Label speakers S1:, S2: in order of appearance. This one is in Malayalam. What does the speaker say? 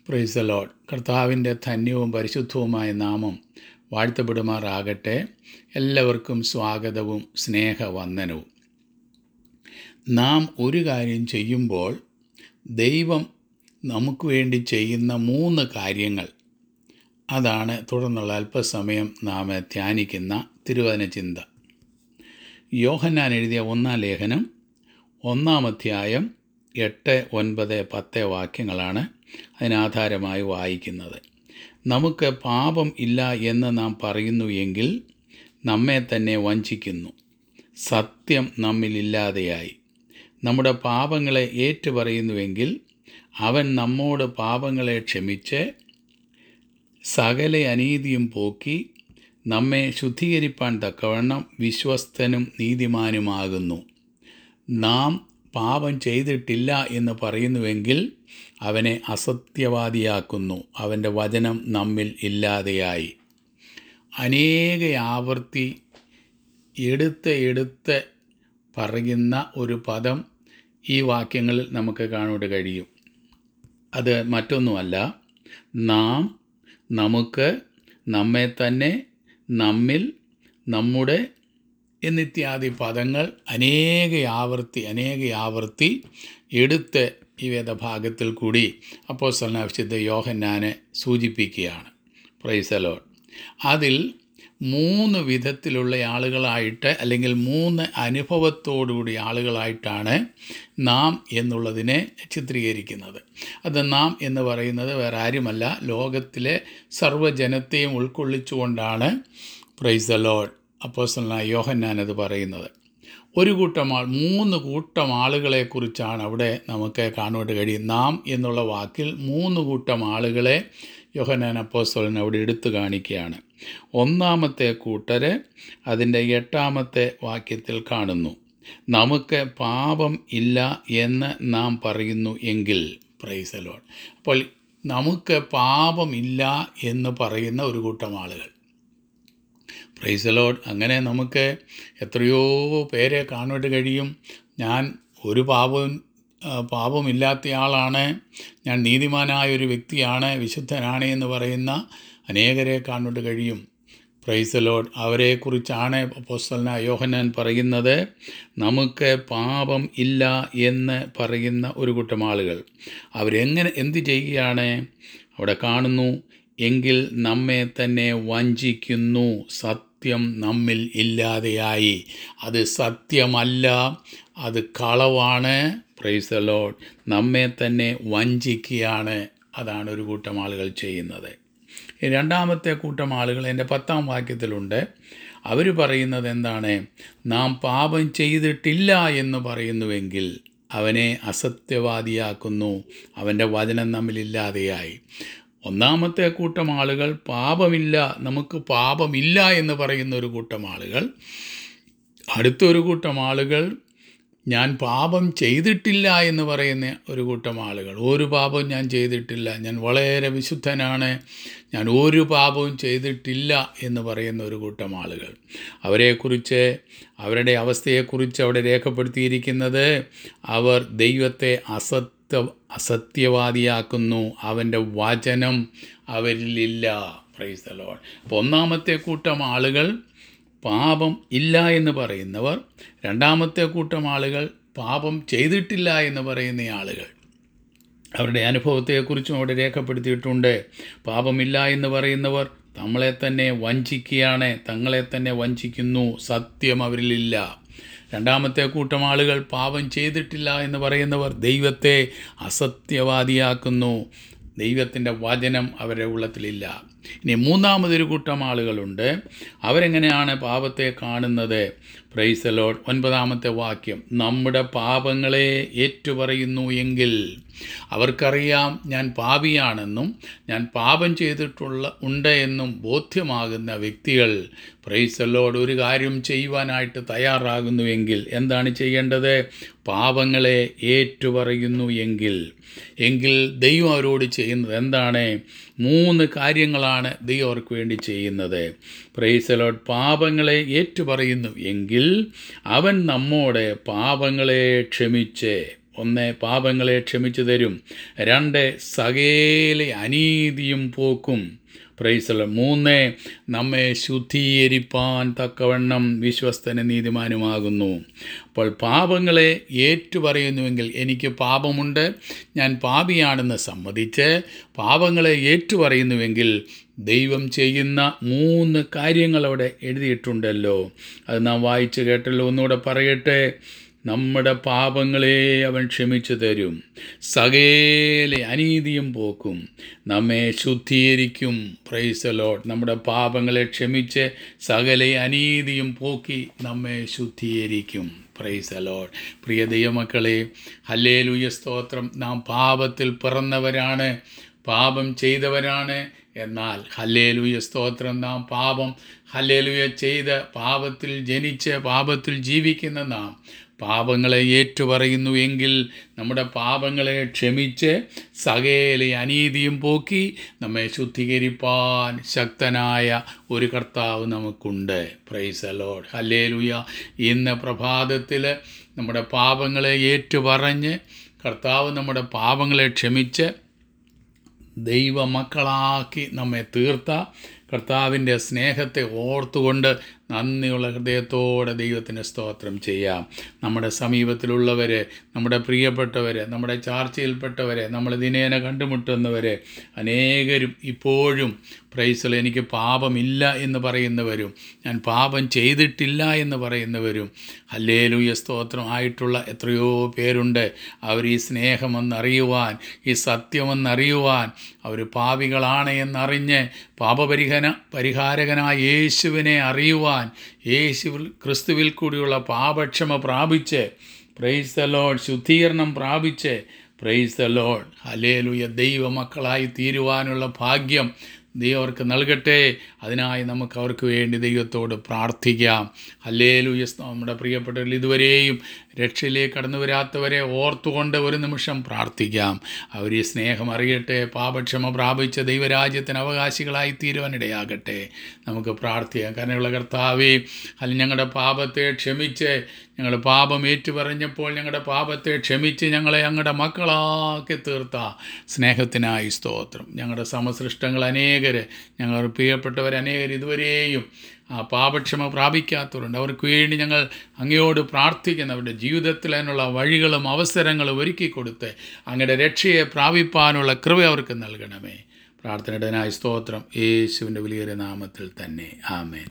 S1: Price the Lord. കർത്താവിൻ്റെ ധന്യവും പരിശുദ്ധവുമായ നാമം വാഴ്ത്തപ്പെടുമാറാകട്ടെ. എല്ലാവർക്കും സ്വാഗതവും സ്നേഹവന്ദനവും. നാം ഒരു കാര്യം ചെയ്യുമ്പോൾ ദൈവം നമുക്ക് വേണ്ടി ചെയ്യുന്ന 3 കാര്യങ്ങൾ, അതാണ് തുടർന്നുള്ള അല്പസമയം നാം ധ്യാനിക്കുന്ന തിരുവചന ചിന്ത. യോഹന്നാൻ എഴുതിയ 1-ാം ലേഖനം 1-ാം അധ്യായം 8, 9, 10 വാക്യങ്ങളാണ് അതിനാധാരമായി വായിക്കുന്നത്. നമുക്ക് പാപം ഇല്ല എന്ന് നാം പറയുന്നു എങ്കിൽ നമ്മെ തന്നെ വഞ്ചിക്കുന്നു, സത്യം നമ്മിലില്ലാതെയായി. നമ്മുടെ പാപങ്ങളെ ഏറ്റുപറയുന്നുവെങ്കിൽ അവൻ നമ്മോട് പാപങ്ങളെ ക്ഷമിച്ച് സകല അനീതിയും പോക്കി നമ്മെ ശുദ്ധീകരിപ്പാൻ തക്കവണ്ണം വിശ്വസ്തനും നീതിമാനുമാകുന്നു. നാം പാപം ചെയ്തിട്ടില്ല എന്ന് പറയുന്നുവെങ്കിൽ അവനെ അസത്യവാദിയാക്കുന്നു, അവൻ്റെ വചനം നമ്മിൽ ഇല്ലാതെയായി. അനേക ആവർത്തി എടുത്ത് പറയുന്ന ഒരു പദം ഈ വാക്യങ്ങളിൽ നമുക്ക് കാണുവാൻ കഴിയും. അത് മറ്റൊന്നുമല്ല, നാം, നമുക്ക്, നമ്മെ തന്നെ, നമ്മിൽ, നമ്മുടെ എന്നിത്യാദി പദങ്ങൾ അനേക ആവർത്തി എടുത്ത് ഈ വേദഭാഗത്തിൽ കൂടി അപ്പോസ്തലനായ വിശുദ്ധ യോഹന്നാനെ സൂചിപ്പിക്കുകയാണ്. Praise the Lord. അതിൽ 3 വിധത്തിലുള്ള ആളുകളായിട്ട്, അല്ലെങ്കിൽ 3 അനുഭവത്തോടുകൂടി ആളുകളായിട്ടാണ് നാം എന്നുള്ളതിനെ ചിത്രീകരിക്കുന്നത്. അത് നാം എന്ന് പറയുന്നത് വേറെ ആരുമല്ല, ലോകത്തിലെ സർവ്വജനത്തെയും ഉൾക്കൊള്ളിച്ചുകൊണ്ടാണ് പ്രൈസ് ദി ലോർഡ് അപ്പോസ്തലനായ യോഹന്നാൻ അത് പറയുന്നത്. 3 കൂട്ടം ആളുകളെക്കുറിച്ചാണ് അവിടെ നമുക്ക് കാണുവാൻ കഴിയും. നാം എന്നുള്ള വാക്കിൽ 3 കൂട്ടം ആളുകളെ യോഹന്നാൻ അപ്പോസ്തലൻ അവിടെ എടുത്തു കാണിക്കുകയാണ്. 1-ാമത്തെ കൂട്ടര് അതിൻ്റെ 8-ാമത്തെ വാക്യത്തിൽ കാണുന്നു. നമുക്ക് പാപം ഇല്ല എന്ന് നാം പറയുന്നു എങ്കിൽ, പ്രൈസ് ദി ലോർഡ്. അപ്പോൾ നമുക്ക് പാപമില്ല എന്ന് പറയുന്ന ഒരു കൂട്ടം ആളുകൾ, പ്രൈസ് ദി ലോർഡ്. അങ്ങനെ നമുക്ക് എത്രയോ പേരെ കാണുവാൻ കഴിയും. ഞാൻ ഒരു പാപമില്ലാത്തയാളാണ്, ഞാൻ നീതിമാനായ ഒരു വ്യക്തിയാണ്, വിശുദ്ധനാണ് എന്ന് പറയുന്ന അനേകരെ കാണുവാൻ കഴിയും. Price the Lord. അവരെക്കുറിച്ചാണ് അപ്പോസ്തലനായ യോഹന്നാൻ പറയുന്നത്, നമുക്ക് പാപം ഇല്ല എന്ന് പറയുന്ന ഒരു കൂട്ടം ആളുകൾ. എന്ത് ചെയ്യുകയാണ് അവിടെ കാണുന്നു? എങ്കിൽ നമ്മെ തന്നെ വഞ്ചിക്കുന്നു, സത്യം നമ്മിൽ ഇല്ലാതെയായി. അത് സത്യമല്ല, അത് കളവാണ്. Price the Lord. നമ്മെ തന്നെ വഞ്ചിക്കുകയാണ്. അതാണ് ഒരു കൂട്ടം ആളുകൾ ചെയ്യുന്നത്. 2-ാമത്തെ കൂട്ടം ആളുകൾ എൻ്റെ 10-ാം വാക്യത്തിലുണ്ട്. അവർ പറയുന്നത് എന്താണ്? നാം പാപം ചെയ്തിട്ടില്ല എന്ന് പറയുന്നുവെങ്കിൽ അവനെ അസത്യവാദിയാക്കുന്നു, അവൻ്റെ വചനം നമ്മിലില്ലാതെയായി. 1-ാമത്തെ കൂട്ടം ആളുകൾ നമുക്ക് പാപമില്ല എന്ന് പറയുന്ന ഒരു കൂട്ടം ആളുകൾ. അടുത്തൊരു കൂട്ടം ആളുകൾ ഞാൻ പാപം ചെയ്തിട്ടില്ല എന്ന് പറയുന്ന ഒരു കൂട്ടം ആളുകൾ. ഒരു പാപവും ഞാൻ ചെയ്തിട്ടില്ല, ഞാൻ വളരെ വിശുദ്ധനാണ്, ഞാൻ ഒരു പാപവും ചെയ്തിട്ടില്ല എന്ന് പറയുന്ന ഒരു കൂട്ടം ആളുകൾ. അവരെക്കുറിച്ച്, അവരുടെ അവസ്ഥയെക്കുറിച്ച് അവിടെ രേഖപ്പെടുത്തിയിരിക്കുന്നത്, അവർ ദൈവത്തെ അസത്യവാദിയാക്കുന്നു, അവൻ്റെ വചനം അവരിലില്ല. Price the Lord. അപ്പോൾ 1-ാമത്തെ കൂട്ടം ആളുകൾ പാപം ഇല്ല എന്ന് പറയുന്നവർ. 2-ാമത്തെ കൂട്ടം ആളുകൾ പാപം ചെയ്തിട്ടില്ല എന്ന് പറയുന്ന ആളുകൾ. അവരുടെ അനുഭവത്തെക്കുറിച്ചും അവിടെ രേഖപ്പെടുത്തിയിട്ടുണ്ട്. പാപമില്ല എന്ന് പറയുന്നവർ തങ്ങളെ തന്നെ വഞ്ചിക്കുകയാണ്, തങ്ങളെ തന്നെ വഞ്ചിക്കുന്നു, സത്യം അവരിലില്ല. 2-ാമത്തെ കൂട്ടം ആളുകൾ പാപം ചെയ്തിട്ടില്ല എന്ന് പറയുന്നവർ ദൈവത്തെ അസത്യവാദിയാക്കുന്നു, ദൈവത്തിൻ്റെ വചനം അവരുടെ ഉള്ളത്തിലില്ല. ഇനി 3-ാമതൊരു കൂട്ടം ആളുകളുണ്ട്. അവരെങ്ങനെയാണ് പാപത്തെ കാണുന്നത്? Price the Lord. 9-ാമത്തെ വാക്യം, നമ്മുടെ പാപങ്ങളെ ഏറ്റുപറയുന്നു എങ്കിൽ. അവർക്കറിയാം ഞാൻ പാപിയാണെന്നും ഞാൻ പാപം ഉണ്ട് എന്നും ബോധ്യമാകുന്ന വ്യക്തികൾ, പ്രൈസ് ദി ലോർഡ്, ഒരു കാര്യം ചെയ്യുവാനായിട്ട് തയ്യാറാകുന്നുവെങ്കിൽ എന്താണ് ചെയ്യേണ്ടത്? പാപങ്ങളെ ഏറ്റുപറയുന്നു എങ്കിൽ ദൈവം അവരോട് ചെയ്യുന്നത് എന്താണ്? 3 കാര്യങ്ങളാണ് ദൈവം അവർക്ക് വേണ്ടി ചെയ്യുന്നത്. Praise the Lord. പാപങ്ങളെ ഏറ്റുപറയുന്നു എങ്കിൽ അവൻ നമ്മോട് പാപങ്ങളെ ക്ഷമിച്ച്, 1 പാപങ്ങളെ ക്ഷമിച്ചു തരും, 2 സകല അനീതിയും പോക്കും, പ്രൈസ് ദി ലോർഡ്, 3 നമ്മെ ശുദ്ധീകരിപ്പാൻ തക്കവണ്ണം വിശ്വസ്തനും നീതിമാനുമാകുന്നു. അപ്പോൾ പാപങ്ങളെ ഏറ്റുപറയുന്നുവെങ്കിൽ, എനിക്ക് പാപമുണ്ട്, ഞാൻ പാപിയാണെന്ന് സമ്മതിച്ച് പാപങ്ങളെ ഏറ്റുപറയുന്നുവെങ്കിൽ ദൈവം ചെയ്യുന്ന 3 കാര്യങ്ങൾ അവിടെ എഴുതിയിട്ടുണ്ടല്ലോ. അത് നാം വായിച്ചു കേട്ടല്ലോ. ഒന്നുകൂടെ പറയട്ടെ. നമ്മുടെ പാപങ്ങളെ അവൻ ക്ഷമിച്ചു തരും, സകല അനീതിയും പോക്കും, നമ്മെ ശുദ്ധീകരിക്കും. Praise the Lord. നമ്മുടെ പാപങ്ങളെ ക്ഷമിച്ച് സകല അനീതിയും പോക്കി നമ്മെ ശുദ്ധീകരിക്കും. Praise the Lord. പ്രിയ ദൈവമക്കളെ, ഹല്ലേലൂയ, സ്തോത്രം. നാം പാപത്തിൽ പിറന്നവരാണ്, പാപം ചെയ്തവരാണ്. എന്നാൽ ഹല്ലേലൂയ, സ്തോത്രം, നാം ഹല്ലേലൂയ ചെയ്ത് പാപത്തിൽ ജനിച്ച് പാപത്തിൽ ജീവിക്കുന്ന നാം പാപങ്ങളെ ഏറ്റുപറയുന്നു എങ്കിൽ നമ്മുടെ പാപങ്ങളെ ക്ഷമിച്ച് സകല അനീതിയും പോക്കി നമ്മെ ശുദ്ധീകരിപ്പാൻ ശക്തനായ ഒരു കർത്താവ് നമുക്കുണ്ട്. Praise the Lord. ഹല്ലേലൂയ. ഇന്ന് പ്രഭാതത്തിൽ നമ്മുടെ പാപങ്ങളെ ഏറ്റുപറഞ്ഞ് കർത്താവ് നമ്മുടെ പാപങ്ങളെ ക്ഷമിച്ച് ദൈവമക്കളാക്കി നമ്മെ തീർത്ത കർത്താവിൻ്റെ സ്നേഹത്തെ ഓർത്തുകൊണ്ട് നന്ദിയുള്ള ഹൃദയത്തോടെ ദൈവത്തിന് സ്തോത്രം ചെയ്യാം. നമ്മുടെ സമീപത്തിലുള്ളവരെ, നമ്മുടെ പ്രിയപ്പെട്ടവരെ, നമ്മുടെ ചാർച്ചയിൽപ്പെട്ടവരെ, നമ്മൾ ദിനേന കണ്ടുമുട്ടുന്നവരെ അനേകരും ഇപ്പോഴും പ്രൈസിൽ എനിക്ക് പാപമില്ല എന്ന് പറയുന്നവരും ഞാൻ പാപം ചെയ്തിട്ടില്ല എന്ന് പറയുന്നവരും ഹല്ലേലൂയ സ്തോത്രം ആയിട്ടുള്ള എത്രയോ പേരുണ്ട്. അവർ ഈ സ്നേഹമെന്നറിയുവാൻ, ഈ സത്യമെന്നറിയുവാൻ, അവർ പാപികളാണ് എന്നറിഞ്ഞ് പരിഹാരകനായ യേശുവിനെ അറിയുവാൻ, യേശുവിൽ ക്രിസ്തുവിൽ കൂടിയുള്ള പാപക്ഷമ പ്രാപിച്ച്, പ്രൈസ് ദി ലോർഡ്, ശുദ്ധീകരണം പ്രാപിച്ച്, പ്രൈസ് ദി ലോർഡ്, ഹല്ലേലൂയ, ദൈവമക്കളായി തീരുവാനുള്ള ഭാഗ്യം ദൈവം അവർക്ക് നൽകട്ടെ. അതിനായി നമുക്ക് അവർക്ക് വേണ്ടി ദൈവത്തോട് പ്രാർത്ഥിക്കാം. ഹല്ലേലൂയ. നമ്മുടെ പ്രിയപ്പെട്ടവരിൽ ഇതുവരെയും രക്ഷയിലേക്ക് കടന്നു വരാത്തവരെ ഓർത്തുകൊണ്ട് ഒരു നിമിഷം പ്രാർത്ഥിക്കാം. അവർ ഈ സ്നേഹം അറിയട്ടെ, പാപക്ഷമ പ്രാപിച്ച ദൈവരാജ്യത്തിന് അവകാശികളായി തീരുവാനിടയാകട്ടെ. നമുക്ക് പ്രാർത്ഥിക്കാം. കരുണയുള്ള കർത്താവേ, ഞങ്ങളുടെ പാപത്തെ ക്ഷമിച്ച്, ഞങ്ങൾ പാപം ഏറ്റുപറഞ്ഞപ്പോൾ ഞങ്ങളുടെ പാപത്തെ ക്ഷമിച്ച് ഞങ്ങളെ ഞങ്ങളുടെ മക്കളാക്കി തീർത്ത സ്നേഹത്തിനായി സ്തോത്രം. ഞങ്ങളുടെ സമസൃഷ്ടങ്ങൾ അനേകർ, ഞങ്ങൾ പ്രിയപ്പെട്ടവർ അനേകർ ഇതുവരെയും പാപക്ഷമ പ്രാപിക്കാത്തവരുണ്ട്. അവർക്ക് വേണ്ടി ഞങ്ങൾ അങ്ങയോട് പ്രാർത്ഥിക്കുന്നവരുടെ ജീവിതത്തിൽ അതിനുള്ള വഴികളും അവസരങ്ങളും ഒരുക്കി കൊടുത്ത് അങ്ങയുടെ രക്ഷയെ പ്രാപിപ്പാനുള്ള കൃപ അവർക്ക് നൽകണമേ. പ്രാർത്ഥനയുടേതായ സ്തോത്രം യേശുവിൻ്റെ വലിയ നാമത്തിൽ തന്നെ. ആമേൻ.